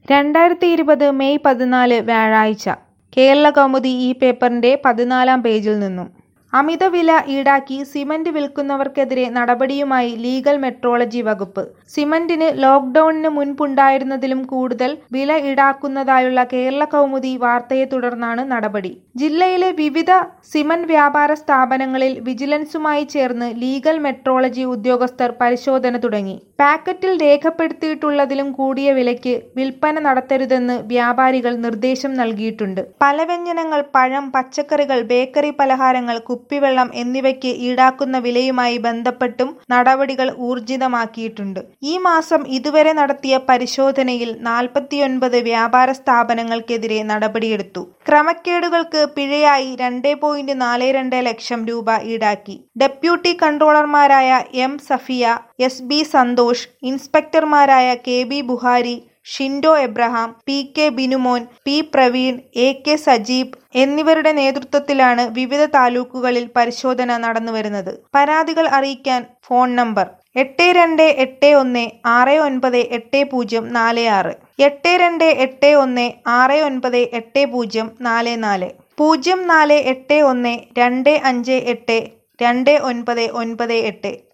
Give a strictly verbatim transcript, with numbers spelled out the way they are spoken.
രണ്ടായിരത്തി ഇരുപത് മെയ് പതിനാല് വ്യാഴാഴ്ച കേരളകൗമുദി ഈ പേപ്പറിന്റെ പതിനാലാം പേജിൽ നിന്നും അമിതവില ഈടാക്കി സിമന്റ് വിൽക്കുന്നവർക്കെതിരെ നടപടിയുമായി ലീഗൽ മെട്രോളജി വകുപ്പ്. സിമന്റിന് ലോക്ഡൌണിന് മുൻപുണ്ടായിരുന്നതിലും കൂടുതൽ വില ഈടാക്കുന്നതായുള്ള കേരളകൗമുദി വാർത്തയെ തുടർന്നാണ് നടപടി. ജില്ലയിലെ വിവിധ സിമന്റ് വ്യാപാര സ്ഥാപനങ്ങളിൽ വിജിലൻസുമായി ചേർന്ന് ലീഗൽ മെട്രോളജി ഉദ്യോഗസ്ഥർ പരിശോധന തുടങ്ങി. പാക്കറ്റിൽ രേഖപ്പെടുത്തിയിട്ടുള്ളതിലും കൂടിയ വിലയ്ക്ക് വിൽപ്പന നടത്തരുതെന്ന് വ്യാപാരികൾ നിർദ്ദേശം നൽകിയിട്ടുണ്ട്. പലവ്യഞ്ജനങ്ങൾ, പഴം, പച്ചക്കറികൾ, ബേക്കറി പലഹാരങ്ങൾ, കുപ്പിവെള്ളം എന്നിവയ്ക്ക് ഈടാക്കുന്ന വിലയുമായി ബന്ധപ്പെട്ടും നടപടികൾ ഊർജിതമാക്കിയിട്ടുണ്ട്. ഈ മാസം ഇതുവരെ നടത്തിയ പരിശോധനയിൽ നാൽപ്പത്തിയൊൻപത് വ്യാപാര സ്ഥാപനങ്ങൾക്കെതിരെ നടപടിയെടുത്തു. ക്രമക്കേടുകൾക്ക് പിഴയായി രണ്ട് പോയിന്റ് നാല് രണ്ട് ലക്ഷം രൂപ ഈടാക്കി. ഡെപ്യൂട്ടി കൺട്രോളർമാരായ M Safiya, S B Santhosh, ഇൻസ്പെക്ടർമാരായ K B Buhari, Shindo Abraham, P K Binumon, P Praveen, A K Sajeeb എന്നിവരുടെ നേതൃത്വത്തിലാണ് വിവിധ താലൂക്കുകളിൽ പരിശോധന നടന്നുവരുന്നത്. പരാതികൾ അറിയിക്കാൻ ഫോൺ നമ്പർ എട്ട് രണ്ട് എട്ട് ഒന്ന് ആറ് ഒൻപത് എട്ട് പൂജ്യം നാല് ആറ്, എട്ട് രണ്ട് എട്ട് ഒന്ന് ആറ് ഒൻപത് എട്ട് പൂജ്യം നാല് നാല്, പൂജ്യം നാല് എട്ട് ഒന്ന് രണ്ട് അഞ്ച് എട്ട് രണ്ട് ഒൻപത് ഒൻപത് എട്ട്.